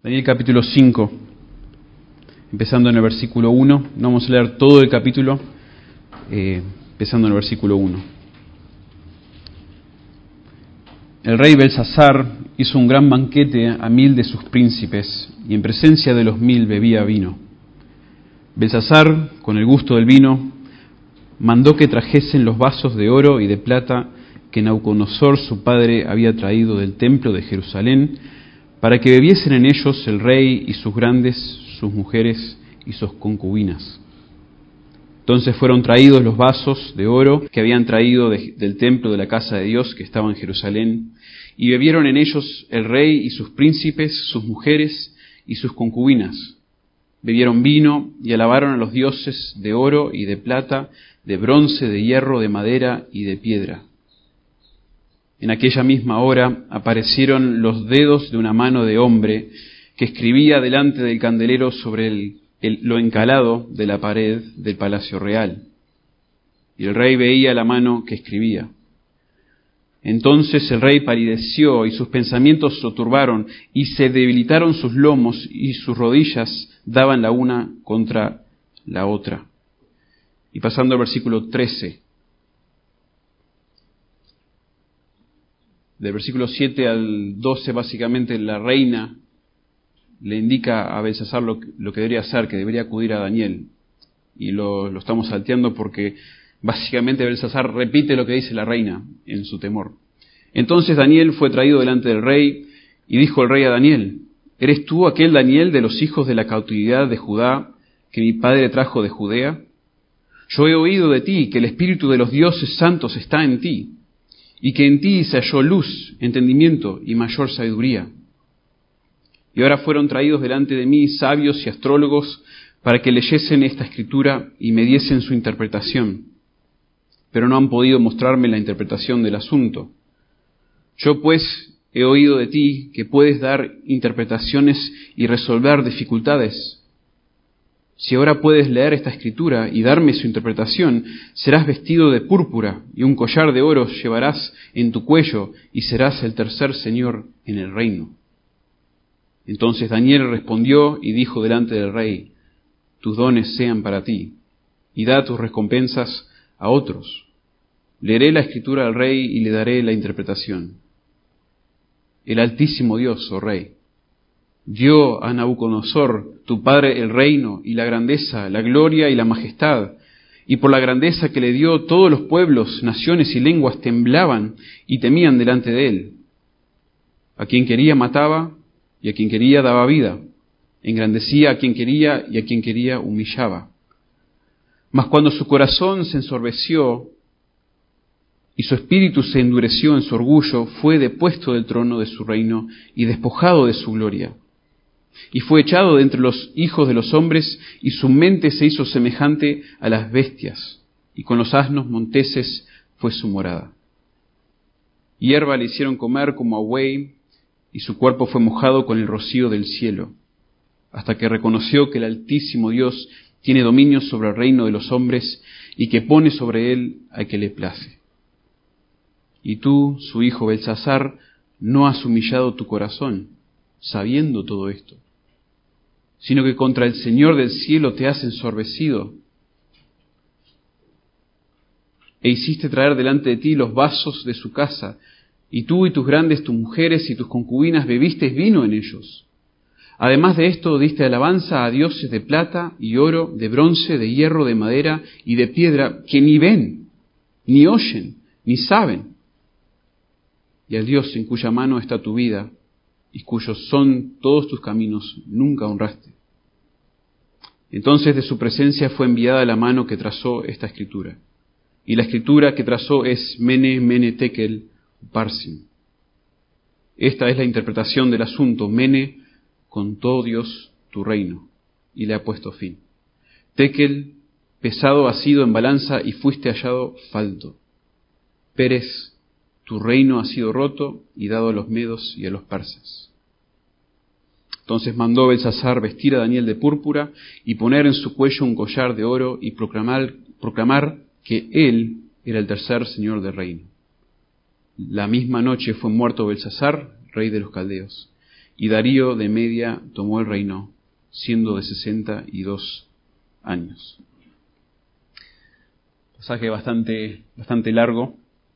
Daniel capítulo 5, empezando en el versículo 1. No vamos a leer todo el capítulo, empezando en el versículo 1. El rey Belsasar hizo un gran banquete a 1000 de sus príncipes, y en presencia de los 1000 bebía vino. Belsasar, con el gusto del vino, mandó que trajesen los vasos de oro y de plata que Nabucodonosor su padre había traído del templo de Jerusalén, para que bebiesen en ellos el rey y sus grandes, sus mujeres y sus concubinas. Entonces fueron traídos los vasos de oro que habían traído del templo de la casa de Dios que estaba en Jerusalén, y bebieron en ellos el rey y sus príncipes, sus mujeres y sus concubinas. Bebieron vino y alabaron a los dioses de oro y de plata, de bronce, de hierro, de madera y de piedra. En aquella misma hora aparecieron los dedos de una mano de hombre que escribía delante del candelero sobre lo encalado de la pared del palacio real. Y el rey veía la mano que escribía. Entonces el rey palideció y sus pensamientos se turbaron y se debilitaron sus lomos y sus rodillas daban la una contra la otra. Y pasando al versículo 13. Del versículo 7 al 12, básicamente, la reina le indica a Belsasar lo que debería hacer, que debería acudir a Daniel. Y lo estamos salteando porque básicamente Belsasar repite lo que dice la reina en su temor. Entonces Daniel fue traído delante del rey y dijo el rey a Daniel: ¿Eres tú aquel Daniel de los hijos de la cautividad de Judá que mi padre trajo de Judea? Yo he oído de ti que el espíritu de los dioses santos está en ti, y que en ti se halló luz, entendimiento y mayor sabiduría. Y ahora fueron traídos delante de mí sabios y astrólogos para que leyesen esta escritura y me diesen su interpretación, pero no han podido mostrarme la interpretación del asunto. Yo pues he oído de ti que puedes dar interpretaciones y resolver dificultades. Si ahora puedes leer esta escritura y darme su interpretación, serás vestido de púrpura y un collar de oro llevarás en tu cuello y serás el tercer señor en el reino. Entonces Daniel respondió y dijo delante del rey: tus dones sean para ti y da tus recompensas a otros. Leeré la escritura al rey y le daré la interpretación. El Altísimo Dios, oh rey, dio a Nabucodonosor, tu padre, el reino y la grandeza, la gloria y la majestad, y por la grandeza que le dio todos los pueblos, naciones y lenguas temblaban y temían delante de él. A quien quería mataba y a quien quería daba vida, engrandecía a quien quería y a quien quería humillaba. Mas cuando su corazón se ensorbeció y su espíritu se endureció en su orgullo, fue depuesto del trono de su reino y despojado de su gloria. Y fue echado de entre los hijos de los hombres, y su mente se hizo semejante a las bestias, y con los asnos monteses fue su morada. Hierba le hicieron comer como a buey, y su cuerpo fue mojado con el rocío del cielo, hasta que reconoció que el Altísimo Dios tiene dominio sobre el reino de los hombres, y que pone sobre él al que le place. Y tú, su hijo Belsasar, no has humillado tu corazón, sabiendo todo esto, sino que contra el Señor del cielo te has ensorbecido, e hiciste traer delante de ti los vasos de su casa, y tú y tus grandes, tus mujeres y tus concubinas bebisteis vino en ellos. Además de esto, diste alabanza a dioses de plata y oro, de bronce, de hierro, de madera y de piedra, que ni ven, ni oyen, ni saben. Y al Dios en cuya mano está tu vida, y cuyos son todos tus caminos, nunca honraste. Entonces de su presencia fue enviada la mano que trazó esta escritura. Y la escritura que trazó es Mene, Mene, Tekel, Uparsin. Esta es la interpretación del asunto. Mene, contó Dios tu reino, y le ha puesto fin. Tekel, pesado has sido en balanza y fuiste hallado falto. Pérez, tu reino ha sido roto y dado a los medos y a los persas. Entonces mandó Belsasar vestir a Daniel de púrpura y poner en su cuello un collar de oro y proclamar que él era el tercer señor del reino. La misma noche fue muerto Belsasar, rey de los caldeos, y Darío de Media tomó el reino, siendo de 62 años. Pasaje bastante largo.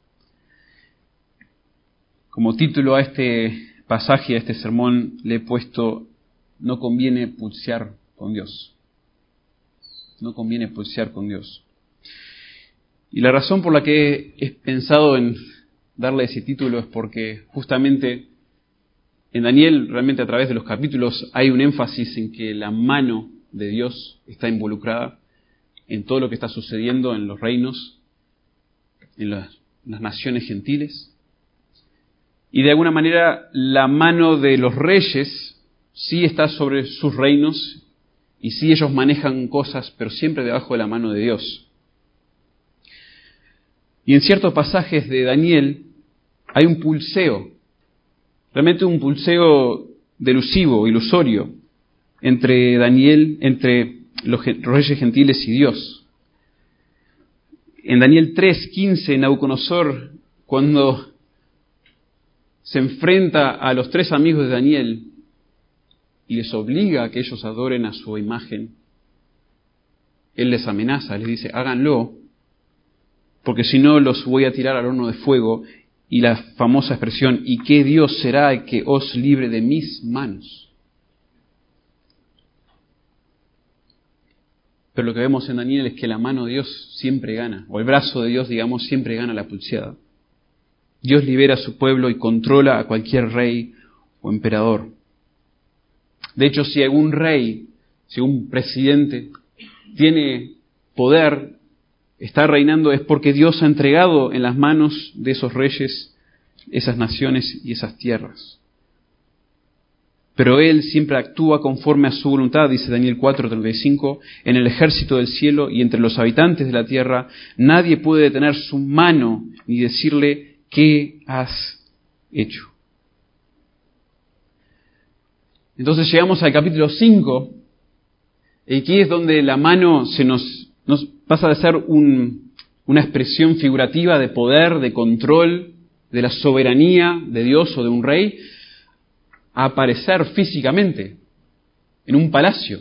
Como título a este pasaje, a este sermón, le he puesto: no conviene pulsear con Dios. No conviene pulsear con Dios. Y la razón por la que he pensado en darle ese título es porque justamente en Daniel, realmente a través de los capítulos, hay un énfasis en que la mano de Dios está involucrada en todo lo que está sucediendo en los reinos, en las naciones gentiles. Y de alguna manera la mano de los reyes sí está sobre sus reinos y sí ellos manejan cosas, pero siempre debajo de la mano de Dios. Y en ciertos pasajes de Daniel hay un pulseo, realmente un pulseo delusivo, ilusorio, entre Daniel, entre los reyes gentiles y Dios. En Daniel 3:15, Nabucodonosor, cuando se enfrenta a los 3 amigos de Daniel y les obliga a que ellos adoren a su imagen, él les amenaza, les dice: háganlo, porque si no los voy a tirar al horno de fuego. Y la famosa expresión: ¿y qué Dios será el que os libre de mis manos? Pero lo que vemos en Daniel es que la mano de Dios siempre gana, o el brazo de Dios, digamos, siempre gana la pulseada. Dios libera a su pueblo y controla a cualquier rey o emperador. De hecho, si algún rey, si un presidente tiene poder, está reinando, es porque Dios ha entregado en las manos de esos reyes esas naciones y esas tierras. Pero Él siempre actúa conforme a su voluntad, dice Daniel 4:35, en el ejército del cielo y entre los habitantes de la tierra, nadie puede detener su mano ni decirle: ¿qué has hecho? Entonces llegamos al capítulo 5, y aquí es donde la mano nos pasa de ser una expresión figurativa de poder, de control, de la soberanía de Dios o de un rey, a aparecer físicamente en un palacio.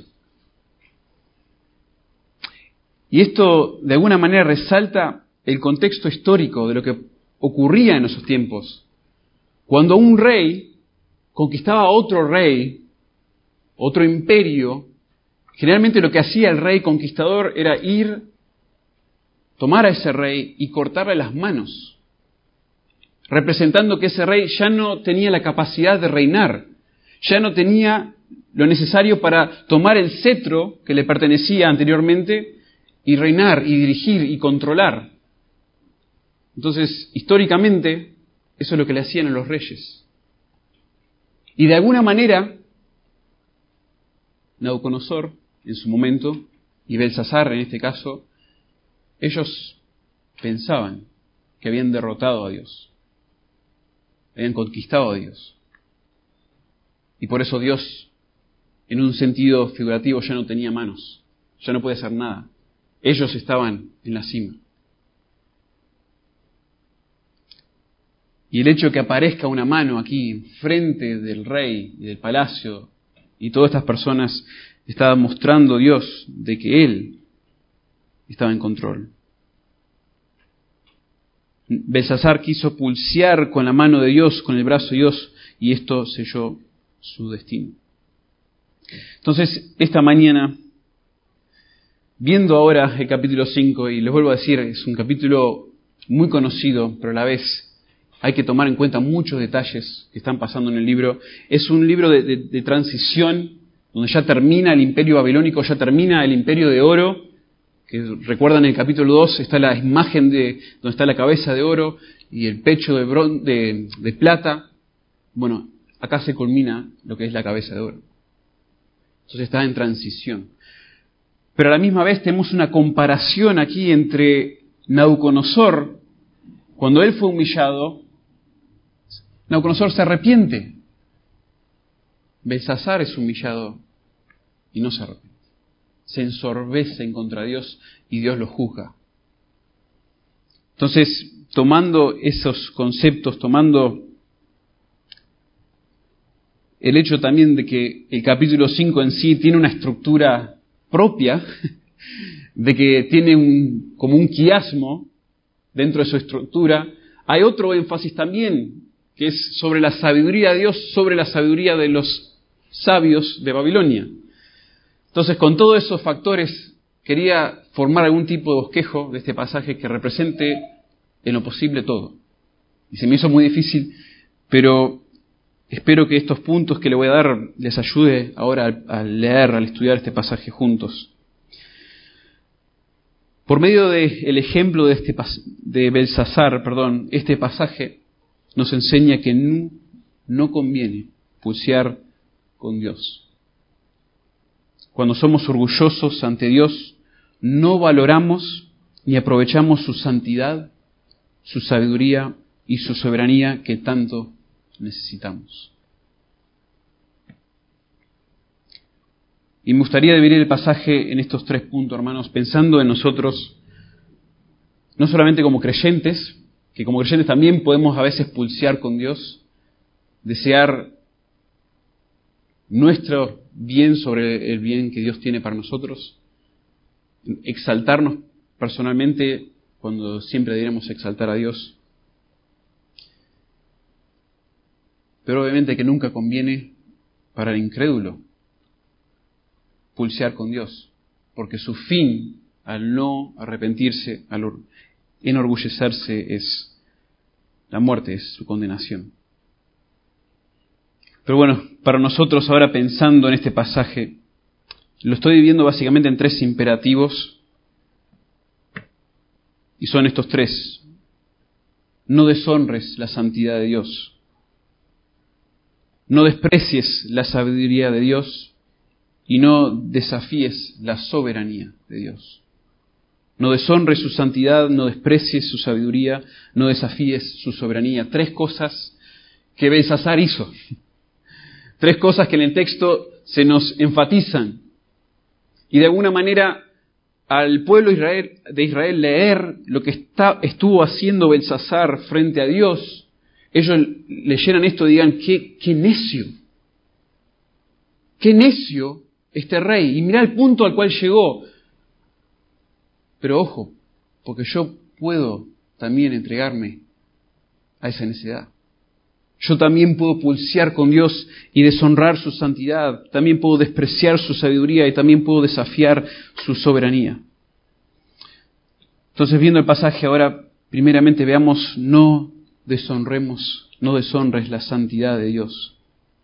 Y esto de alguna manera resalta el contexto histórico de lo que ocurría en esos tiempos. Cuando un rey conquistaba a otro rey, otro imperio, generalmente lo que hacía el rey conquistador era ir, tomar a ese rey y cortarle las manos, representando que ese rey ya no tenía la capacidad de reinar, ya no tenía lo necesario para tomar el cetro que le pertenecía anteriormente y reinar y dirigir y controlar. Entonces, históricamente, eso es lo que le hacían a los reyes. Y de alguna manera, Nabucodonosor, en su momento, y Belsasar en este caso, ellos pensaban que habían derrotado a Dios, habían conquistado a Dios. Y por eso Dios, en un sentido figurativo, ya no tenía manos, ya no puede hacer nada. Ellos estaban en la cima. Y el hecho de que aparezca una mano aquí enfrente del rey y del palacio, y todas estas personas, estaba mostrando Dios de que Él estaba en control. Belsasar quiso pulsear con la mano de Dios, con el brazo de Dios, y esto selló su destino. Entonces, esta mañana, viendo ahora el capítulo 5, y les vuelvo a decir, es un capítulo muy conocido, pero a la vez hay que tomar en cuenta muchos detalles que están pasando en el libro. Es un libro de transición, donde ya termina el imperio babilónico, ya termina el imperio de oro, que recuerdan en el capítulo 2 está la imagen de donde está la cabeza de oro y el pecho de plata. Bueno, acá se culmina lo que es la cabeza de oro. Entonces está en transición. Pero a la misma vez tenemos una comparación aquí entre Nabucodonosor, cuando él fue humillado, Nabucodonosor se arrepiente. Belsasar es humillado y no se arrepiente. Se ensorbece en contra de Dios y Dios lo juzga. Entonces, tomando esos conceptos, tomando el hecho también de que el capítulo 5 en sí tiene una estructura propia, de que tiene como un quiasmo dentro de su estructura. Hay otro énfasis también, que es sobre la sabiduría de Dios, sobre la sabiduría de los sabios de Babilonia. Entonces, con todos esos factores, quería formar algún tipo de bosquejo de este pasaje que represente en lo posible todo. Y se me hizo muy difícil, pero espero que estos puntos que le voy a dar les ayude ahora al leer, al estudiar este pasaje juntos. Por medio del ejemplo de Belsasar, este pasaje nos enseña que no conviene pulsear con Dios. Cuando somos orgullosos ante Dios, no valoramos ni aprovechamos su santidad, su sabiduría y su soberanía que tanto necesitamos. Y me gustaría dividir el pasaje en estos 3 puntos, hermanos, pensando en nosotros, no solamente como creyentes, que como creyentes también podemos a veces pulsear con Dios, desear nuestro bien sobre el bien que Dios tiene para nosotros, exaltarnos personalmente cuando siempre deberíamos exaltar a Dios. Pero obviamente que nunca conviene para el incrédulo pulsear con Dios, porque su fin, al no arrepentirse, al enorgullecerse, es la muerte, es su condenación. Pero bueno, para nosotros ahora pensando en este pasaje, lo estoy dividiendo básicamente en 3 imperativos, y son estos 3. No deshonres la santidad de Dios, no desprecies la sabiduría de Dios, y no desafíes la soberanía de Dios. No deshonres su santidad, no desprecies su sabiduría, no desafíes su soberanía. 3 cosas que Belsasar hizo. 3 cosas que en el texto se nos enfatizan. Y de alguna manera al pueblo de Israel leer lo que estuvo haciendo Belsasar frente a Dios, ellos leyeran esto y digan, ¡qué necio! ¡Qué necio este rey! Y mirá el punto al cual llegó. Pero ojo, porque yo puedo también entregarme a esa necedad. Yo también puedo pulsear con Dios y deshonrar su santidad. También puedo despreciar su sabiduría y también puedo desafiar su soberanía. Entonces, viendo el pasaje ahora, primeramente veamos, no deshonres la santidad de Dios.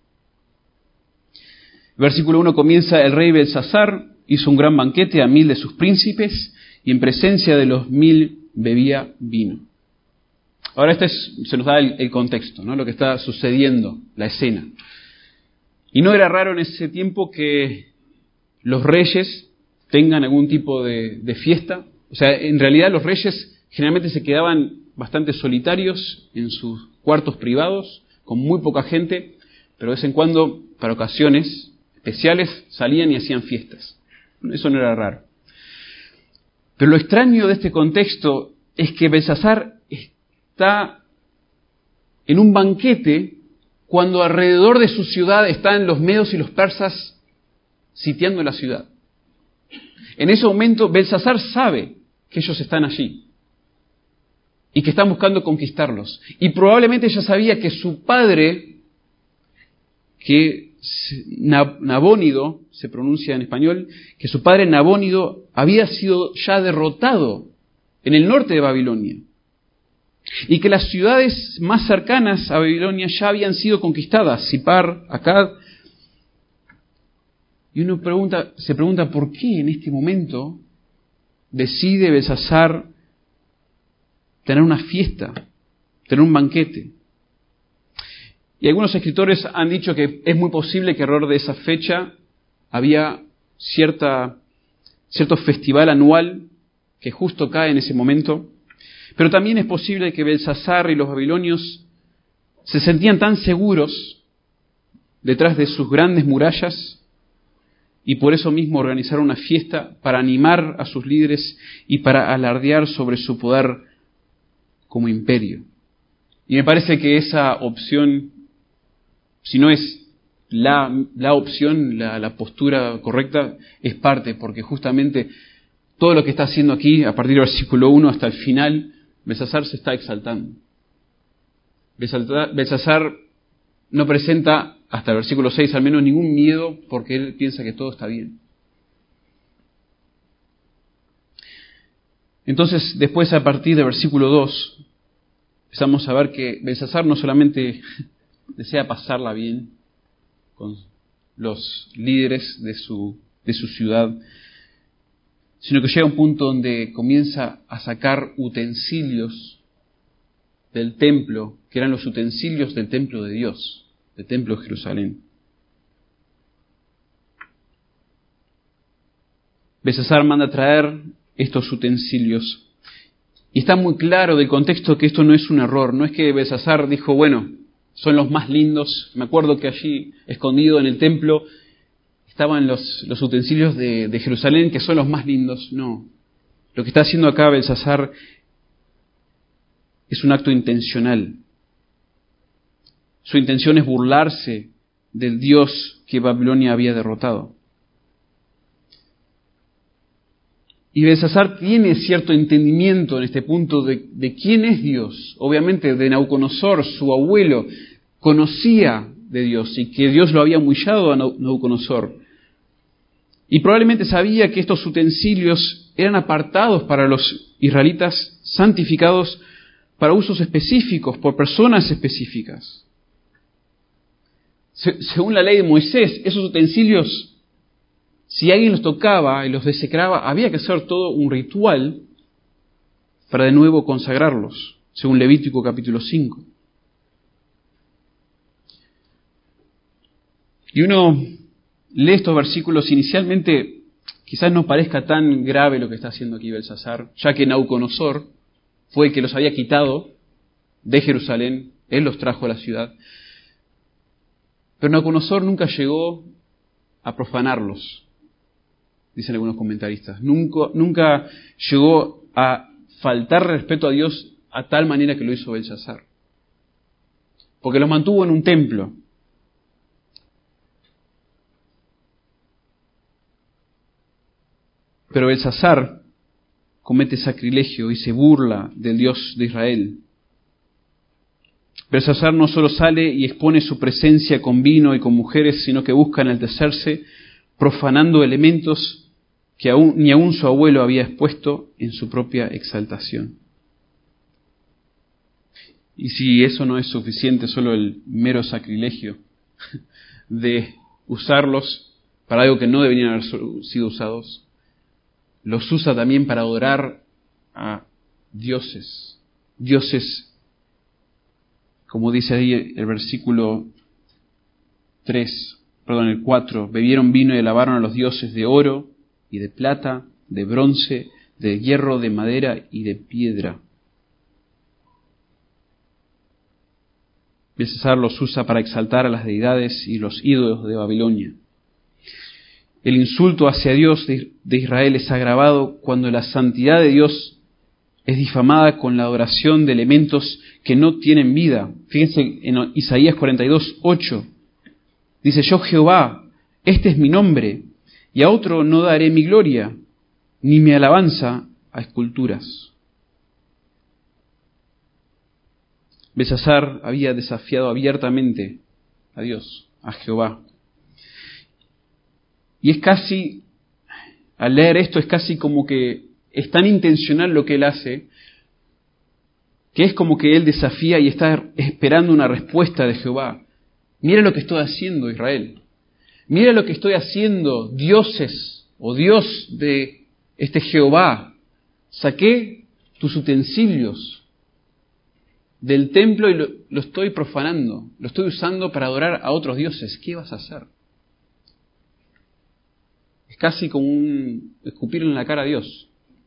El versículo 1 comienza, el rey Belsasar hizo un gran banquete a 1000 de sus príncipes y en presencia de los 1000 bebía vino. Ahora se nos da el contexto, ¿no? Lo que está sucediendo, la escena. Y no era raro en ese tiempo que los reyes tengan algún tipo de fiesta. O sea, en realidad los reyes generalmente se quedaban bastante solitarios en sus cuartos privados, con muy poca gente, pero de vez en cuando, para ocasiones especiales, salían y hacían fiestas. Eso no era raro. Pero lo extraño de este contexto es que Belsasar está en un banquete cuando alrededor de su ciudad están los medos y los persas sitiando la ciudad. En ese momento Belsasar sabe que ellos están allí y que están buscando conquistarlos. Y probablemente ya sabía que su padre, que Nabónido, se pronuncia en español, que su padre Nabónido había sido ya derrotado en el norte de Babilonia. Y que las ciudades más cercanas a Babilonia ya habían sido conquistadas, Sipar, Akkad. Y uno se pregunta por qué en este momento decide Belsasar tener una fiesta, tener un banquete. Y algunos escritores han dicho que es muy posible que alrededor de esa fecha había cierto festival anual que justo cae en ese momento. Pero también es posible que Belsasar y los babilonios se sentían tan seguros detrás de sus grandes murallas y por eso mismo organizaron una fiesta para animar a sus líderes y para alardear sobre su poder como imperio. Y me parece que esa opción, si no es la opción, la postura correcta, es parte, porque justamente todo lo que está haciendo aquí, a partir del versículo 1 hasta el final, Belsasar se está exaltando. Belsasar no presenta, hasta el versículo 6 al menos, ningún miedo porque él piensa que todo está bien. Entonces, después, a partir del versículo 2, empezamos a ver que Belsasar no solamente desea pasarla bien con los líderes de su ciudad, sino que llega a un punto donde comienza a sacar utensilios del templo, que eran los utensilios del templo de Dios, del templo de Jerusalén. Belsasar manda traer estos utensilios, y está muy claro del contexto que esto no es un error, no es que Belsasar dijo, bueno, son los más lindos. Me acuerdo que allí, escondido en el templo, estaban los utensilios de Jerusalén, que son los más lindos. No. Lo que está haciendo acá Belsasar es un acto intencional. Su intención es burlarse del Dios que Babilonia había derrotado. Y Belsasar tiene cierto entendimiento en este punto de quién es Dios. Obviamente de Nabucodonosor, su abuelo, conocía de Dios y que Dios lo había humillado a Nabucodonosor. Y probablemente sabía que estos utensilios eran apartados para los israelitas, santificados para usos específicos, por personas específicas. Según la ley de Moisés, esos utensilios, si alguien los tocaba y los desecraba, había que hacer todo un ritual para de nuevo consagrarlos, según Levítico capítulo 5. Y uno lee estos versículos, inicialmente quizás no parezca tan grave lo que está haciendo aquí Belsasar, ya que Nabucodonosor fue el que los había quitado de Jerusalén, él los trajo a la ciudad. Pero Nabucodonosor nunca llegó a profanarlos, dicen algunos comentaristas. Nunca llegó a faltar respeto a Dios a tal manera que lo hizo Belsasar. Porque los mantuvo en un templo. Pero Belsasar comete sacrilegio y se burla del Dios de Israel. Belsasar no solo sale y expone su presencia con vino y con mujeres, sino que busca enaltecerse, profanando elementos que ni aún su abuelo había expuesto en su propia exaltación. Y si eso no es suficiente, solo el mero sacrilegio de usarlos para algo que no deberían haber sido usados, los usa también para adorar a dioses, como dice ahí el versículo 4, bebieron vino y alabaron a los dioses de oro y de plata, de bronce, de hierro, de madera y de piedra. Belsasar los usa para exaltar a las deidades y los ídolos de Babilonia. El insulto hacia Dios de Israel es agravado cuando la santidad de Dios es difamada con la adoración de elementos que no tienen vida. Fíjense en Isaías 42:8. Dice, yo Jehová, este es mi nombre, y a otro no daré mi gloria, ni mi alabanza a esculturas. Belsasar había desafiado abiertamente a Dios, a Jehová. Y es casi, al leer esto, es casi como que es tan intencional lo que él hace, que es como que él desafía y está esperando una respuesta de Jehová. Mira lo que estoy haciendo, Israel. Mira lo que estoy haciendo, dioses o Dios de este Jehová. Saqué tus utensilios del templo y lo estoy profanando. Lo estoy usando para adorar a otros dioses. ¿Qué vas a hacer? Es casi como un escupirle en la cara a Dios.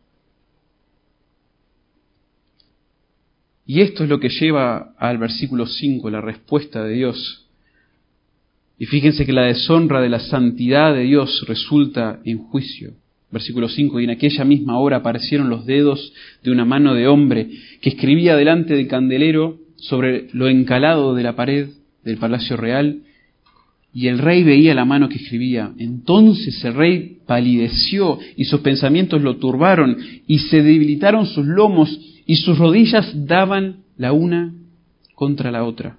Y esto es lo que lleva al versículo 5, la respuesta de Dios. Y fíjense que la deshonra de la santidad de Dios resulta en juicio. Versículo 5, y en aquella misma hora aparecieron los dedos de una mano de hombre que escribía delante del candelero sobre lo encalado de la pared del palacio real, y el rey veía la mano que escribía. Entonces el rey palideció y sus pensamientos lo turbaron y se debilitaron sus lomos y sus rodillas daban la una contra la otra.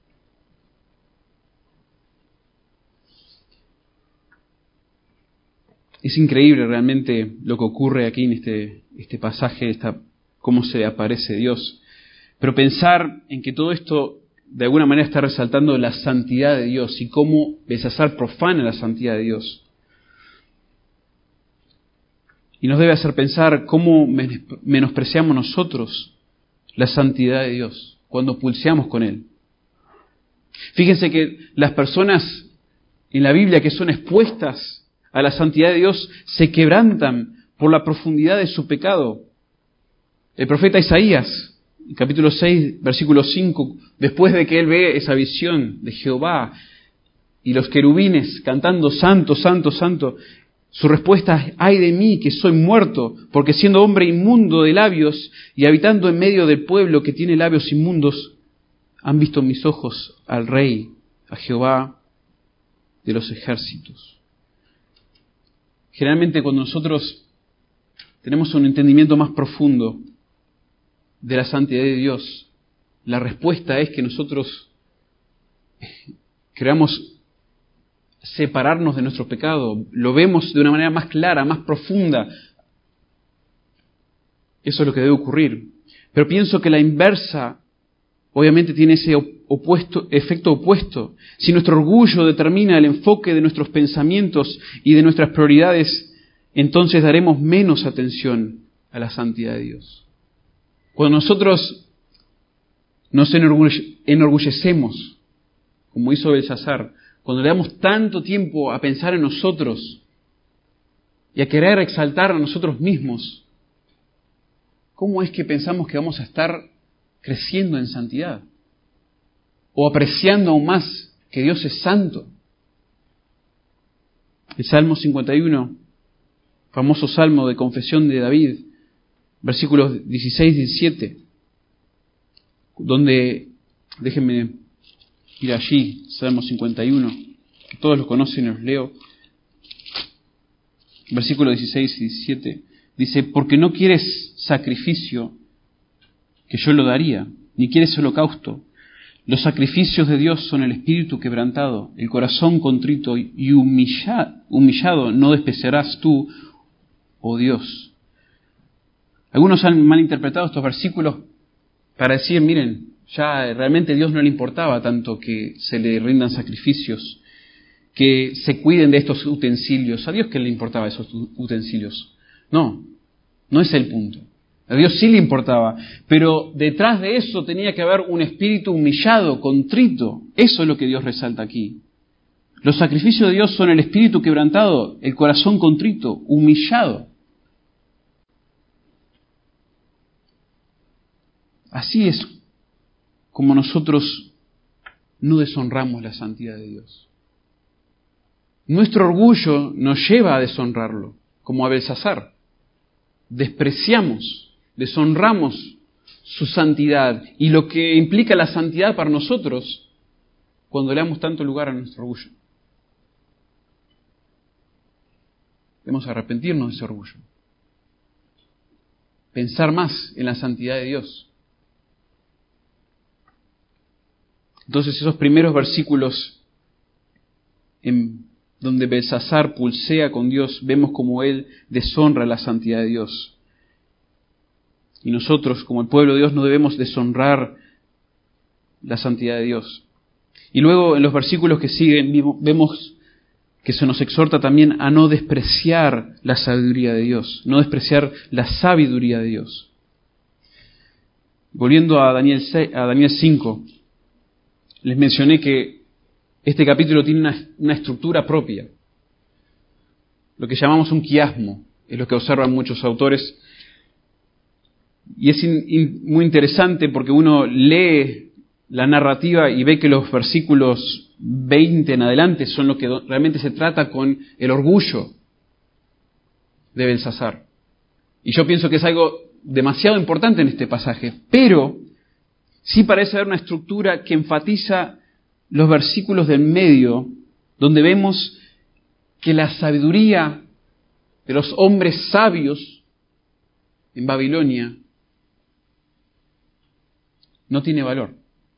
Es increíble realmente lo que ocurre aquí en este pasaje, cómo se aparece Dios. Pero pensar en que todo esto de alguna manera está resaltando la santidad de Dios y cómo Belsasar profana la santidad de Dios. Y nos debe hacer pensar cómo menospreciamos nosotros la santidad de Dios cuando pulseamos con Él. Fíjense que las personas en la Biblia que son expuestas a la santidad de Dios se quebrantan por la profundidad de su pecado. El profeta Isaías, en capítulo 6, versículo 5, después de que él ve esa visión de Jehová y los querubines cantando santo, santo, santo, su respuesta es: ay de mí que soy muerto, porque siendo hombre inmundo de labios y habitando en medio del pueblo que tiene labios inmundos, han visto mis ojos al Rey, a Jehová de los ejércitos. Generalmente cuando nosotros tenemos un entendimiento más profundo de la santidad de Dios, la respuesta es que nosotros queramos separarnos de nuestro pecado, lo vemos de una manera más clara, más profunda. Eso es lo que debe ocurrir. Pero pienso que la inversa obviamente tiene ese efecto opuesto. Si nuestro orgullo determina el enfoque de nuestros pensamientos y de nuestras prioridades, entonces daremos menos atención a la santidad de Dios. Cuando nosotros nos enorgullecemos, como hizo Belsasar, cuando le damos tanto tiempo a pensar en nosotros y a querer exaltar a nosotros mismos, ¿cómo es que pensamos que vamos a estar creciendo en santidad? O apreciando aún más que Dios es santo. El Salmo 51, famoso salmo de confesión de David, versículos 16 y 17, donde, déjenme ir allí, Salmo 51, que todos lo conocen y los leo. Versículos 16 y 17, dice: porque no quieres sacrificio, que yo lo daría, ni quieres holocausto. Los sacrificios de Dios son el espíritu quebrantado, el corazón contrito y humillado no despreciarás tú, oh Dios. Algunos han malinterpretado estos versículos para decir: miren, ya realmente a Dios no le importaba tanto que se le rindan sacrificios, que se cuiden de estos utensilios. ¿A Dios qué le importaba esos utensilios? No, no es el punto. A Dios sí le importaba, pero detrás de eso tenía que haber un espíritu humillado, contrito. Eso es lo que Dios resalta aquí. Los sacrificios de Dios son el espíritu quebrantado, el corazón contrito, humillado. Así es como nosotros no deshonramos la santidad de Dios. Nuestro orgullo nos lleva a deshonrarlo, como a Belsasar. Despreciamos, deshonramos su santidad y lo que implica la santidad para nosotros cuando le damos tanto lugar a nuestro orgullo. Debemos arrepentirnos de ese orgullo. Pensar más en la santidad de Dios. Entonces esos primeros versículos en donde Belsasar pulsea con Dios, vemos como él deshonra la santidad de Dios. Y nosotros, como el pueblo de Dios, no debemos deshonrar la santidad de Dios. Y luego en los versículos que siguen vemos que se nos exhorta también a no despreciar la sabiduría de Dios, no despreciar la sabiduría de Dios. Volviendo a Daniel 5, les mencioné que este capítulo tiene una estructura propia, lo que llamamos un quiasmo, es lo que observan muchos autores. Y es muy interesante porque uno lee la narrativa y ve que los versículos 20 en adelante son lo que realmente se trata con el orgullo de Belsasar. Y yo pienso que es algo demasiado importante en este pasaje, pero sí parece haber una estructura que enfatiza los versículos del medio donde vemos que la sabiduría de los hombres sabios en Babilonia no tiene valor,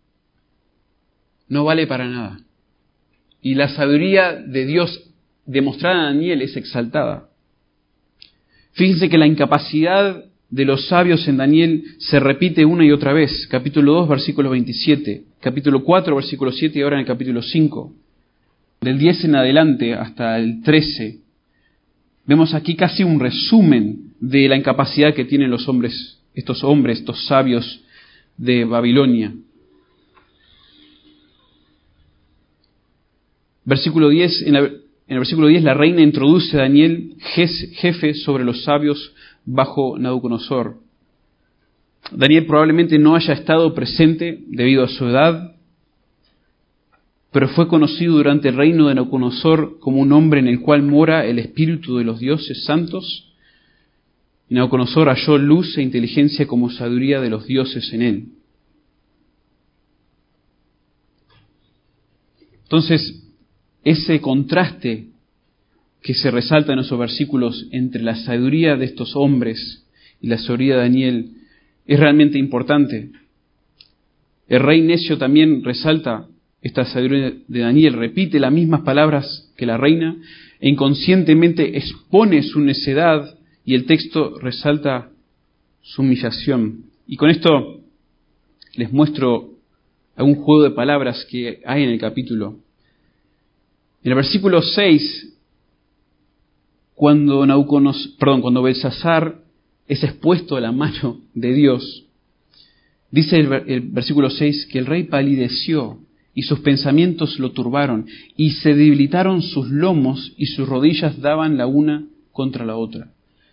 no vale para nada. Y la sabiduría de Dios demostrada en Daniel es exaltada. Fíjense que la incapacidad de los sabios en Daniel se repite una y otra vez. Capítulo 2, versículo 27. Capítulo 4, versículo 7 y ahora en el capítulo 5. Del 10 en adelante hasta el 13. Vemos aquí casi un resumen de la incapacidad que tienen los hombres, estos sabios de Babilonia. Versículo 10, en el versículo 10 la reina introduce a Daniel, jefe sobre los sabios bajo Nabucodonosor. Daniel probablemente no haya estado presente debido a su edad, pero fue conocido durante el reino de Nabucodonosor como un hombre en el cual mora el espíritu de los dioses santos. Y Nabucodonosor halló luz e inteligencia como sabiduría de los dioses en él. Entonces, ese contraste que se resalta en esos versículos entre la sabiduría de estos hombres y la sabiduría de Daniel es realmente importante. El rey necio también resalta esta sabiduría de Daniel, repite las mismas palabras que la reina e inconscientemente expone su necedad y el texto resalta su humillación. Y con esto les muestro algún juego de palabras que hay en el capítulo. En el versículo 6, cuando Belsasar es expuesto a la mano de Dios, dice el versículo 6 que el rey palideció y sus pensamientos lo turbaron y se debilitaron sus lomos y sus rodillas daban la una contra la otra.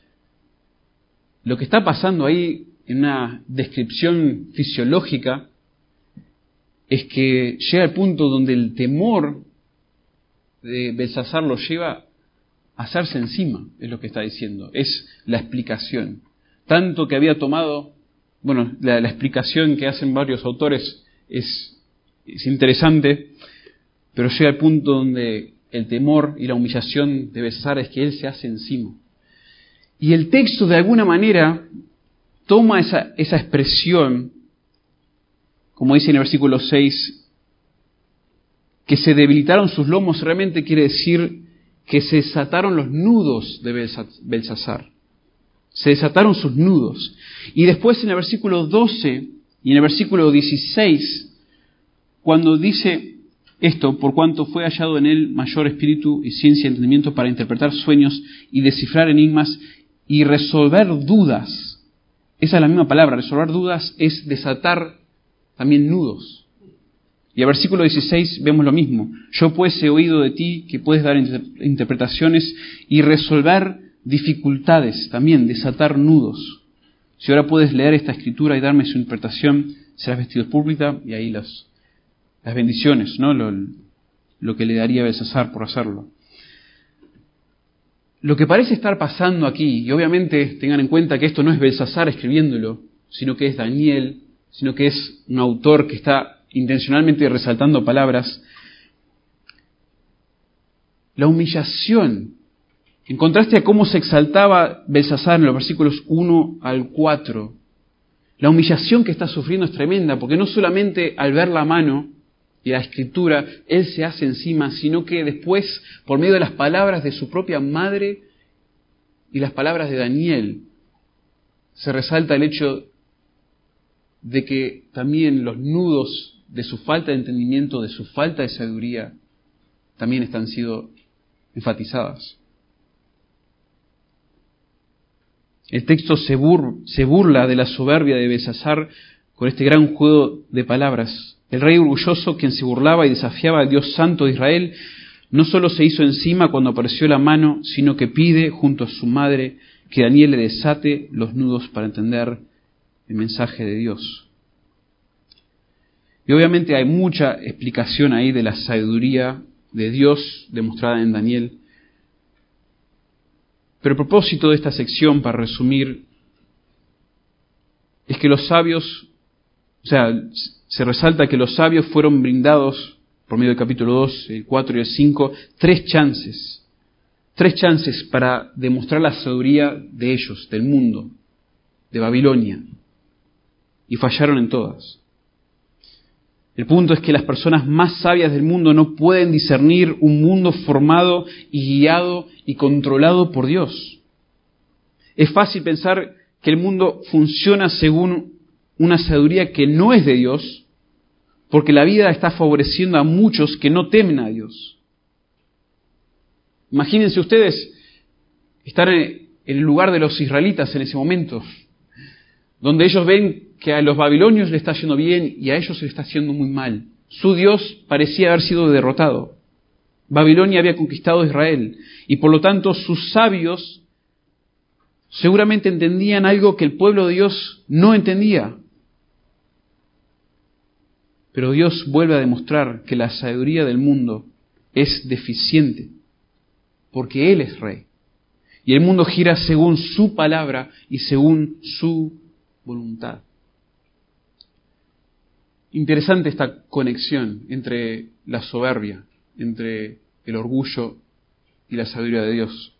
Lo que está pasando ahí en una descripción fisiológica es que llega al punto donde el temor de Belsasar lo lleva a hacerse encima, es lo que está diciendo, es la explicación. Tanto que había tomado, la explicación que hacen varios autores es interesante, pero llega al punto donde el temor y la humillación de Belsasar es que él se hace encima. Y el texto de alguna manera toma esa expresión, como dice en el versículo 6, que se debilitaron sus lomos, realmente quiere decir que se desataron los nudos de Belsasar. Se desataron sus nudos. Y después en el versículo 12 y en el versículo 16, cuando dice esto, por cuanto fue hallado en él mayor espíritu y ciencia y entendimiento para interpretar sueños y descifrar enigmas y resolver dudas. Esa es la misma palabra, resolver dudas es desatar también nudos. Y al versículo 16 vemos lo mismo. Yo pues he oído de ti que puedes dar interpretaciones y resolver dificultades, también desatar nudos. Si ahora puedes leer esta escritura y darme su interpretación, serás vestido de púrpura, y ahí las bendiciones, ¿no? Lo que le daría a Belsasar por hacerlo. Lo que parece estar pasando aquí, y obviamente tengan en cuenta que esto no es Belsasar escribiéndolo, sino que es Daniel, sino que es un autor que está intencionalmente resaltando palabras. La humillación, en contraste a cómo se exaltaba Belsasar en los versículos 1 al 4, la humillación que está sufriendo es tremenda, porque no solamente al ver la mano y la escritura, él se hace encima, sino que después, por medio de las palabras de su propia madre y las palabras de Daniel, se resalta el hecho de que también los nudos de su falta de entendimiento, de su falta de sabiduría, también están siendo enfatizadas. El texto se burla de la soberbia de Belsasar con este gran juego de palabras. El rey orgulloso, quien se burlaba y desafiaba al Dios santo de Israel, no solo se hizo encima cuando apareció la mano, sino que pide junto a su madre que Daniel le desate los nudos para entender el mensaje de Dios. Y obviamente hay mucha explicación ahí de la sabiduría de Dios demostrada en Daniel. Pero el propósito de esta sección, para resumir, es que los sabios, se resalta que los sabios fueron brindados por medio del capítulo 2, el 4 y el 5, tres chances para demostrar la sabiduría de ellos, del mundo, de Babilonia, y fallaron en todas. El punto es que las personas más sabias del mundo no pueden discernir un mundo formado y guiado y controlado por Dios. Es fácil pensar que el mundo funciona según una sabiduría que no es de Dios, porque la vida está favoreciendo a muchos que no temen a Dios. Imagínense ustedes estar en el lugar de los israelitas en ese momento, donde ellos ven que a los babilonios le está yendo bien y a ellos le está yendo muy mal. Su Dios parecía haber sido derrotado. Babilonia había conquistado a Israel y por lo tanto sus sabios seguramente entendían algo que el pueblo de Dios no entendía. Pero Dios vuelve a demostrar que la sabiduría del mundo es deficiente, porque Él es rey. Y el mundo gira según su palabra y según su voluntad. Interesante esta conexión entre la soberbia, entre el orgullo y la sabiduría de Dios.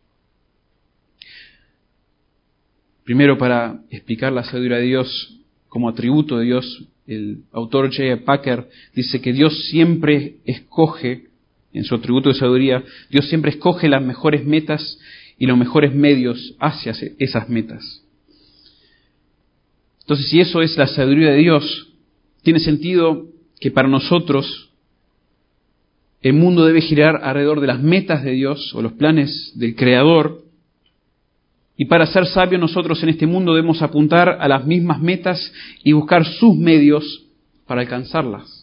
Primero, para explicar la sabiduría de Dios como atributo de Dios, el autor J.I. Packer dice que Dios siempre escoge, en su atributo de sabiduría, Dios siempre escoge las mejores metas y los mejores medios hacia esas metas. Entonces, si eso es la sabiduría de Dios, tiene sentido que para nosotros el mundo debe girar alrededor de las metas de Dios o los planes del Creador. Y para ser sabios nosotros en este mundo debemos apuntar a las mismas metas y buscar sus medios para alcanzarlas.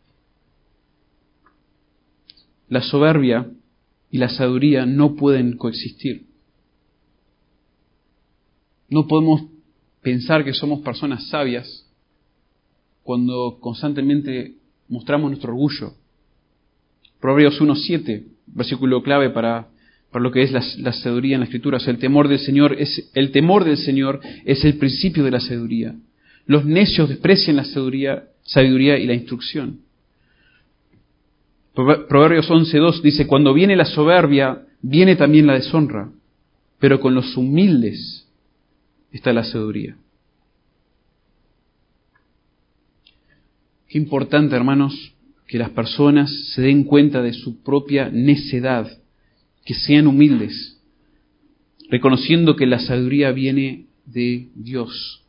La soberbia y la sabiduría no pueden coexistir. No podemos pensar que somos personas sabias cuando constantemente mostramos nuestro orgullo. Proverbios 1:7, versículo clave para lo que es la sabiduría en la Escritura. O sea, el temor del Señor es el principio de la sabiduría. Los necios desprecian la sabiduría y la instrucción. Proverbios 11:2 dice: cuando viene la soberbia, viene también la deshonra, pero con los humildes está la sabiduría. Qué importante, hermanos, que las personas se den cuenta de su propia necedad, que sean humildes, reconociendo que la sabiduría viene de Dios.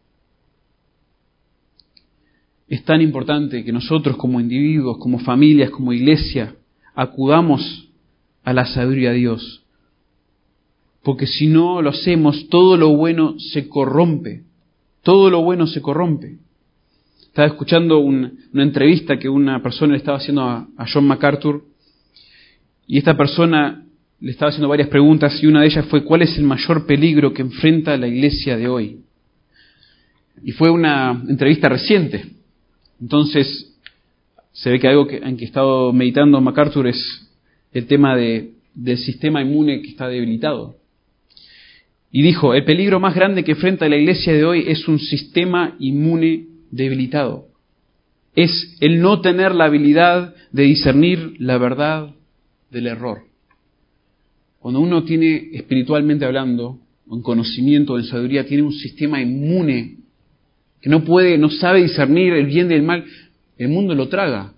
Es tan importante que nosotros como individuos, como familias, como iglesia, acudamos a la sabiduría de Dios. Porque si no lo hacemos, todo lo bueno se corrompe. Todo lo bueno se corrompe. Estaba escuchando una entrevista que una persona le estaba haciendo a John MacArthur, y esta persona le estaba haciendo varias preguntas, y una de ellas fue: ¿cuál es el mayor peligro que enfrenta la iglesia de hoy? Y fue una entrevista reciente. Entonces, se ve que algo en que ha estado meditando MacArthur es el tema del sistema inmune que está debilitado. Y dijo: el peligro más grande que enfrenta la iglesia de hoy es un sistema inmune debilitado. Es el no tener la habilidad de discernir la verdad del error. Cuando uno tiene, espiritualmente hablando, en conocimiento, en sabiduría, tiene un sistema inmune que no sabe discernir el bien del mal, el mundo lo traga.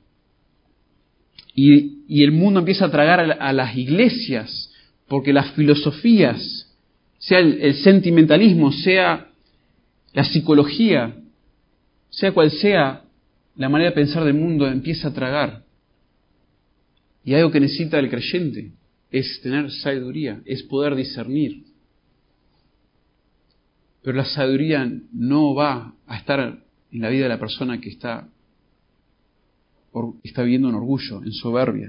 Y el mundo empieza a tragar a las iglesias, porque las filosofías, sea el sentimentalismo, sea la psicología, sea cual sea la manera de pensar del mundo, empieza a tragar. Y algo que necesita el creyente es tener sabiduría, es poder discernir. Pero la sabiduría no va a estar en la vida de la persona que está viviendo en orgullo, en soberbia.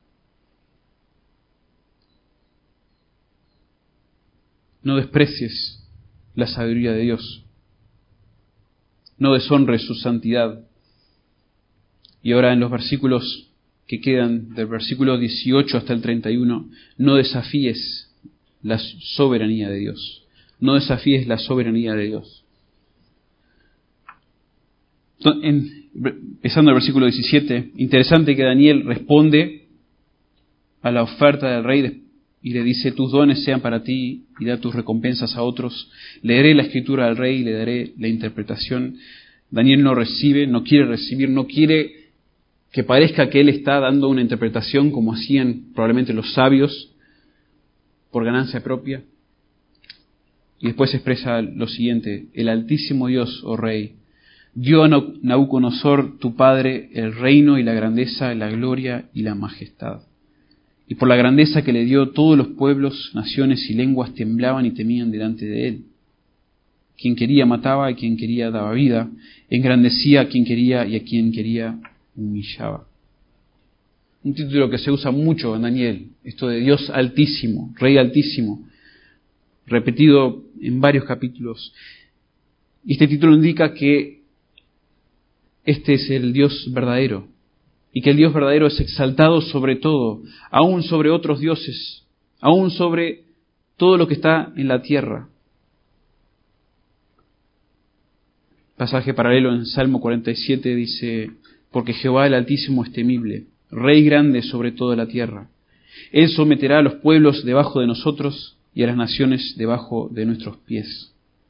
No desprecies la sabiduría de Dios. No deshonres su santidad. Y ahora en los versículos que quedan, del versículo 18 hasta el 31, no desafíes la soberanía de Dios. No desafíes la soberanía de Dios. En empezando el versículo 17, interesante que Daniel responde a la oferta del rey y le dice: tus dones sean para ti y da tus recompensas a otros. Leeré la escritura al rey y le daré la interpretación. Daniel no recibe, no quiere recibir, no quiere que parezca que él está dando una interpretación como hacían probablemente los sabios por ganancia propia. Y después expresa lo siguiente: el Altísimo Dios, oh Rey, dio a Nabucodonosor, tu padre, el reino y la grandeza, la gloria y la majestad. Y por la grandeza que le dio, todos los pueblos, naciones y lenguas temblaban y temían delante de él. Quien quería mataba, y quien quería daba vida, engrandecía a quien quería y a quien quería humillaba. Un título que se usa mucho en Daniel, esto de Dios Altísimo, Rey Altísimo, repetido en varios capítulos. Y este título indica que este es el Dios verdadero, y que el Dios verdadero es exaltado sobre todo, aún sobre otros dioses, aún sobre todo lo que está en la tierra. Pasaje paralelo en Salmo 47 dice: porque Jehová el Altísimo es temible, Rey grande sobre toda la tierra. Él someterá a los pueblos debajo de nosotros y a las naciones debajo de nuestros pies.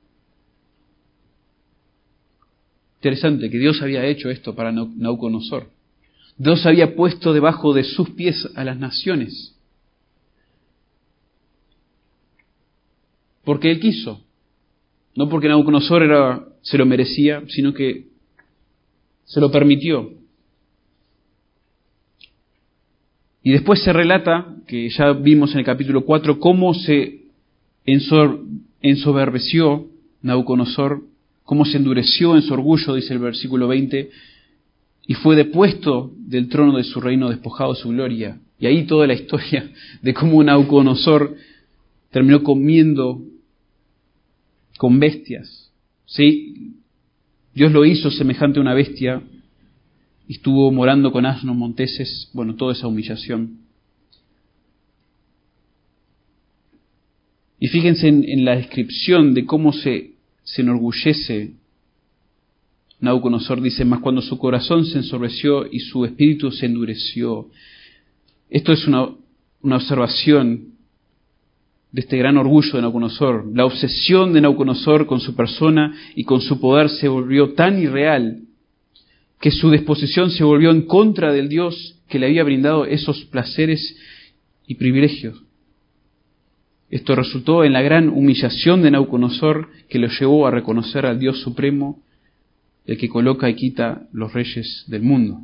Interesante que Dios había hecho esto para Nabucodonosor. Dios había puesto debajo de sus pies a las naciones. Porque Él quiso. No porque Nabucodonosor se lo merecía, sino que se lo permitió. Y después se relata, que ya vimos en el capítulo 4, cómo se ensoberbeció Nabucodonosor, cómo se endureció en su orgullo, dice el versículo 20, y fue depuesto del trono de su reino, despojado de su gloria. Y ahí toda la historia de cómo Nabucodonosor terminó comiendo con bestias. ¿Sí? Dios lo hizo semejante a una bestia y estuvo morando con asnos monteses, bueno, toda esa humillación. Y fíjense en la descripción de cómo se enorgullece Nabucodonosor. Dice: mas cuando su corazón se ensorbeció y su espíritu se endureció. Esto es una observación de este gran orgullo de Nabucodonosor. La obsesión de Nabucodonosor con su persona y con su poder se volvió tan irreal que su disposición se volvió en contra del Dios que le había brindado esos placeres y privilegios. Esto resultó en la gran humillación de Nabucodonosor, que lo llevó a reconocer al Dios supremo, el que coloca y quita los reyes del mundo.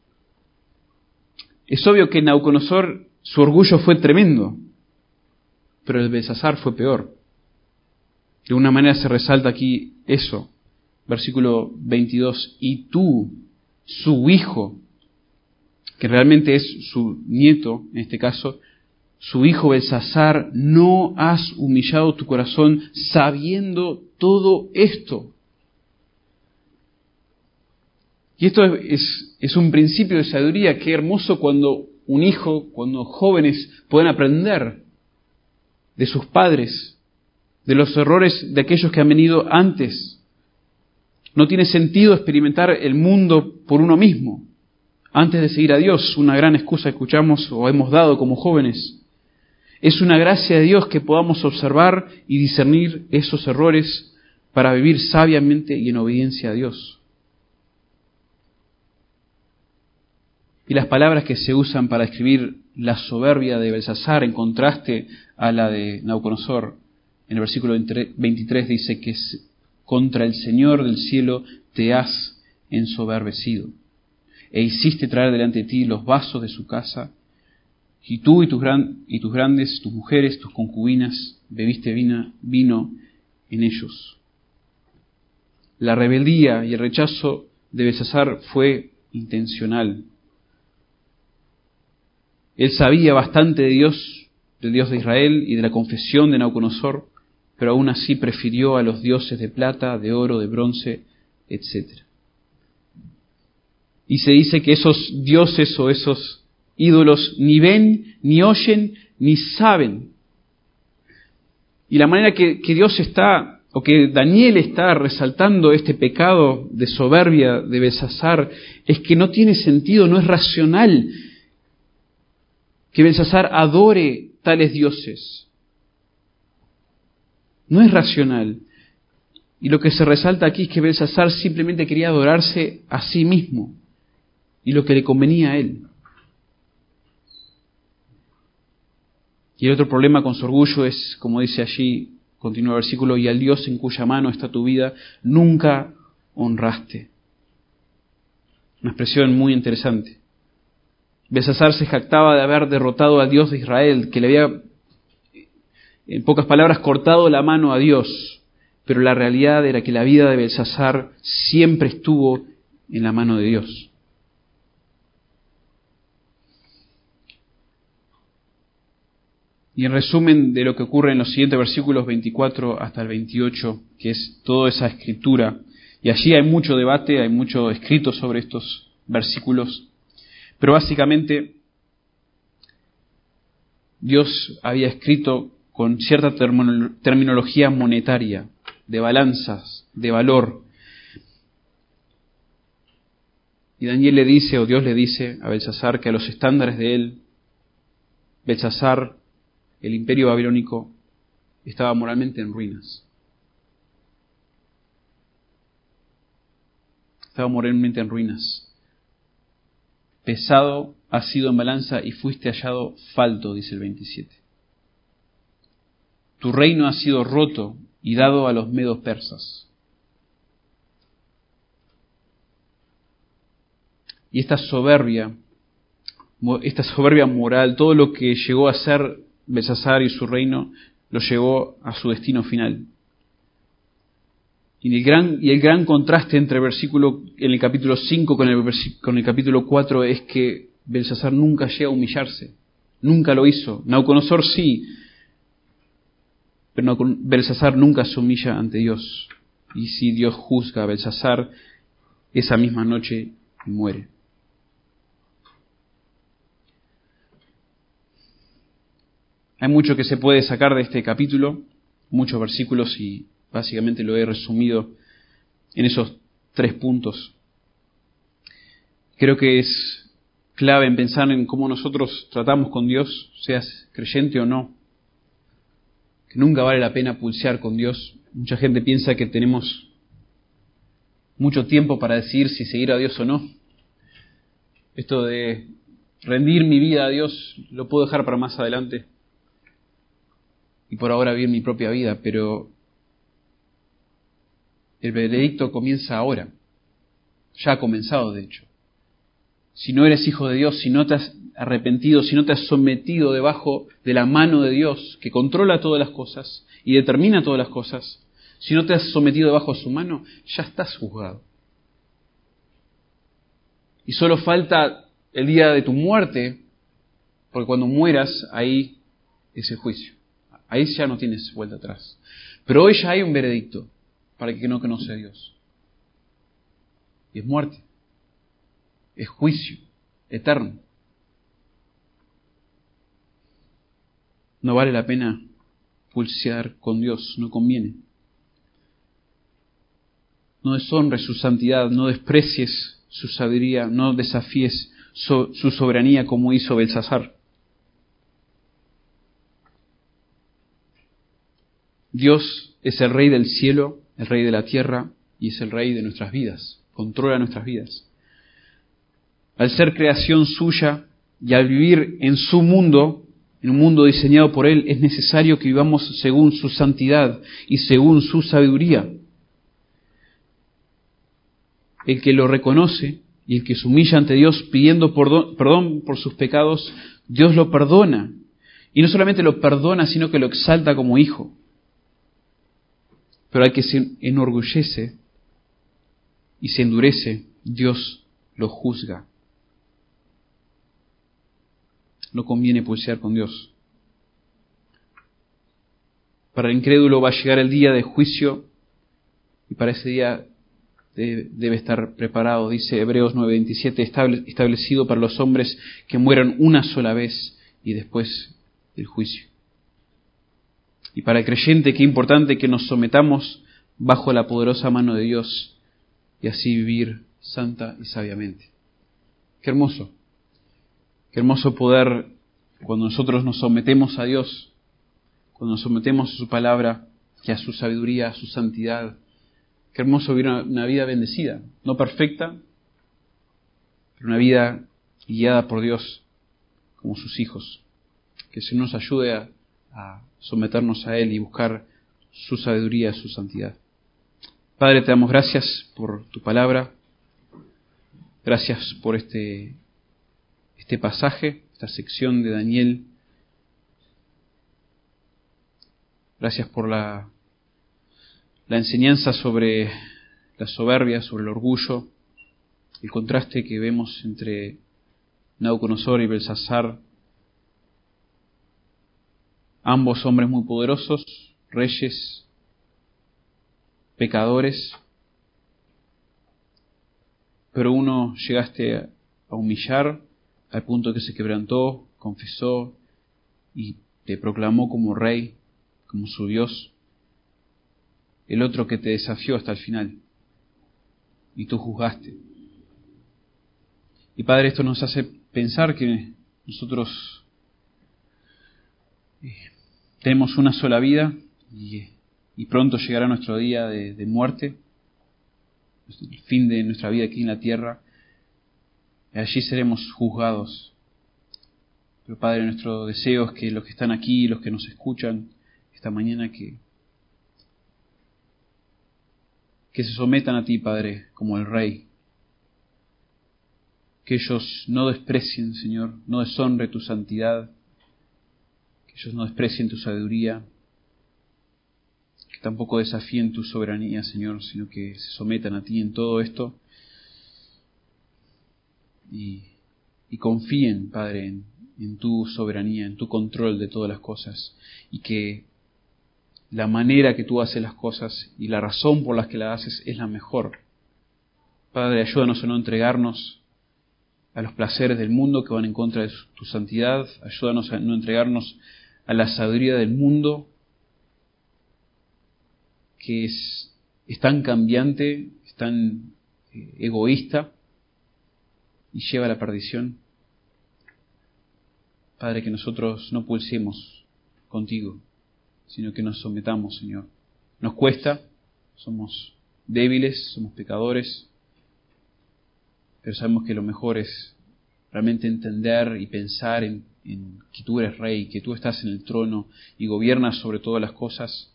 Es obvio que Nabucodonosor, su orgullo fue tremendo, pero el de Belsasar fue peor. De una manera se resalta aquí eso. Versículo 22, y tú, su hijo, que realmente es su nieto en este caso, su hijo Belsasar, no has humillado tu corazón sabiendo todo esto. Y esto es un principio de sabiduría. Qué hermoso cuando un hijo, cuando jóvenes pueden aprender de sus padres, de los errores de aquellos que han venido antes. No tiene sentido experimentar el mundo por uno mismo antes de seguir a Dios. Una gran excusa escuchamos o hemos dado como jóvenes. Es una gracia de Dios que podamos observar y discernir esos errores para vivir sabiamente y en obediencia a Dios. Y las palabras que se usan para describir la soberbia de Belsasar en contraste a la de Nabucodonosor, en el versículo 23 dice que contra el Señor del cielo te has ensoberbecido, e hiciste traer delante de ti los vasos de su casa, y tú y tus grandes, tus mujeres, tus concubinas, bebiste vino en ellos. La rebeldía y el rechazo de Belsasar fue intencional. Él sabía bastante de Dios, del Dios de Israel y de la confesión de Nabucodonosor, pero aún así prefirió a los dioses de plata, de oro, de bronce, etc. Y se dice que esos dioses o esos ídolos ni ven, ni oyen, ni saben. Y la manera que Dios está o que Daniel está resaltando este pecado de soberbia de Belsasar, es que no tiene sentido, no es racional que Belsasar adore tales dioses. No es racional. Y lo que se resalta aquí es que Belsasar simplemente quería adorarse a sí mismo y lo que le convenía a él. Y el otro problema con su orgullo es, como dice allí, continúa el versículo, y al Dios en cuya mano está tu vida, nunca honraste. Una expresión muy interesante. Belsasar se jactaba de haber derrotado al Dios de Israel, que le había, en pocas palabras, cortado la mano a Dios, pero la realidad era que la vida de Belsasar siempre estuvo en la mano de Dios. Y en resumen de lo que ocurre en los siguientes versículos 24 hasta el 28, que es toda esa escritura, y allí hay mucho debate, hay mucho escrito sobre estos versículos, pero básicamente Dios había escrito con cierta terminología monetaria, de balanzas, de valor. Y Daniel le dice, o Dios le dice a Belsasar, que a los estándares de él, Belsasar, el imperio babilónico, estaba moralmente en ruinas. Estaba moralmente en ruinas. Pesado has sido en balanza y fuiste hallado falto, dice el 27. Tu reino ha sido roto y dado a los medos persas. Y esta soberbia moral, todo lo que llegó a ser Belsasar y su reino, lo llevó a su destino final. Y el gran contraste entre el versículo en el capítulo 5 con el capítulo 4 es que Belsasar nunca llega a humillarse. Nunca lo hizo. Nabucodonosor sí, pero Belsasar nunca se humilla ante Dios. Y si Dios juzga a Belsasar, esa misma noche muere. Hay mucho que se puede sacar de este capítulo, muchos versículos, y básicamente lo he resumido en esos 3 puntos. Creo que es clave en pensar en cómo nosotros tratamos con Dios, seas creyente o no, que nunca vale la pena pulsear con Dios. Mucha gente piensa que tenemos mucho tiempo para decidir si seguir a Dios o no. Esto de rendir mi vida a Dios lo puedo dejar para más adelante y por ahora vivir mi propia vida, pero el veredicto comienza ahora. Ya ha comenzado, de hecho. Si no eres hijo de Dios, si no te has arrepentido, si no te has sometido debajo de la mano de Dios, que controla todas las cosas y determina todas las cosas, si no te has sometido debajo de su mano, ya estás juzgado. Y solo falta el día de tu muerte, porque cuando mueras, ahí es el juicio. Ahí ya no tienes vuelta atrás. Pero hoy ya hay un veredicto para el que no conoce a Dios. Y es muerte. Es juicio eterno. No vale la pena pulsear con Dios, no conviene. No deshonres su santidad, no desprecies su sabiduría, no desafíes su soberanía como hizo Belsasar. Dios es el Rey del cielo, el Rey de la tierra y es el Rey de nuestras vidas, controla nuestras vidas. Al ser creación suya y al vivir en su mundo, en un mundo diseñado por Él, es necesario que vivamos según su santidad y según su sabiduría. El que lo reconoce y el que se humilla ante Dios pidiendo perdón por sus pecados, Dios lo perdona. Y no solamente lo perdona, sino que lo exalta como hijo. Pero al que se enorgullece y se endurece, Dios lo juzga. No conviene pulsear con Dios. Para el incrédulo va a llegar el día de juicio y para ese día debe estar preparado, dice Hebreos 9:27, establecido para los hombres que mueran una sola vez y después el juicio. Y para el creyente, qué importante que nos sometamos bajo la poderosa mano de Dios y así vivir santa y sabiamente. Qué hermoso poder, cuando nosotros nos sometemos a Dios, cuando nos sometemos a su palabra y a su sabiduría, a su santidad. Qué hermoso vivir una vida bendecida, no perfecta, pero una vida guiada por Dios como sus hijos. Que el Señor nos ayude a someternos a Él y buscar su sabiduría, su santidad. Padre, te damos gracias por tu palabra. Gracias por este pasaje, esta sección de Daniel. Gracias por la enseñanza sobre la soberbia, sobre el orgullo, el contraste que vemos entre Nabucodonosor y Belsasar, ambos hombres muy poderosos, reyes, pecadores, pero uno llegaste a humillar al punto que se quebrantó, confesó y te proclamó como rey, como su Dios. El otro que te desafió hasta el final y tú juzgaste. Y Padre, esto nos hace pensar que nosotros tenemos una sola vida y pronto llegará nuestro día de muerte, el fin de nuestra vida aquí en la tierra. Y allí seremos juzgados. Pero Padre, nuestro deseo es que los que están aquí, los que nos escuchan esta mañana, que se sometan a ti, Padre, como el Rey. Que ellos no desprecien, Señor, no deshonre tu santidad, que ellos no desprecien tu sabiduría, que tampoco desafíen tu soberanía, Señor, sino que se sometan a ti en todo esto y confíen, Padre, en tu soberanía, en tu control de todas las cosas, y que la manera que tú haces las cosas y la razón por la que las haces es la mejor. Padre, ayúdanos a no entregarnos a los placeres del mundo que van en contra de tu santidad. Ayúdanos a no entregarnos a la sabiduría del mundo, que es tan cambiante, es tan egoísta y lleva a la perdición. Padre, que nosotros no pulsemos contigo, sino que nos sometamos, Señor. Nos cuesta, somos débiles, somos pecadores, pero sabemos que lo mejor es realmente entender y pensar en que tú eres Rey, que tú estás en el trono y gobiernas sobre todas las cosas.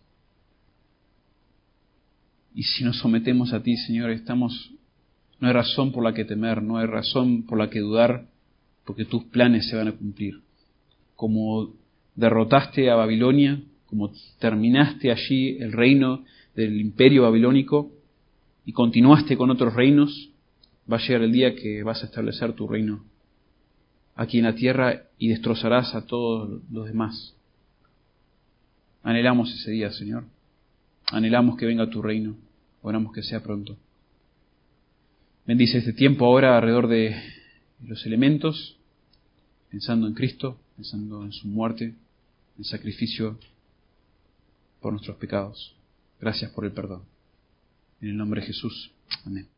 Y si nos sometemos a ti, Señor, no hay razón por la que temer, no hay razón por la que dudar, porque tus planes se van a cumplir. Como derrotaste a Babilonia, como terminaste allí el reino del imperio babilónico y continuaste con otros reinos, va a llegar el día que vas a establecer tu reino aquí en la tierra y destrozarás a todos los demás. Anhelamos ese día, Señor. Anhelamos que venga tu reino. Oramos que sea pronto. Bendice este tiempo ahora alrededor de los elementos, pensando en Cristo, pensando en su muerte, en sacrificio por nuestros pecados. Gracias por el perdón. En el nombre de Jesús. Amén.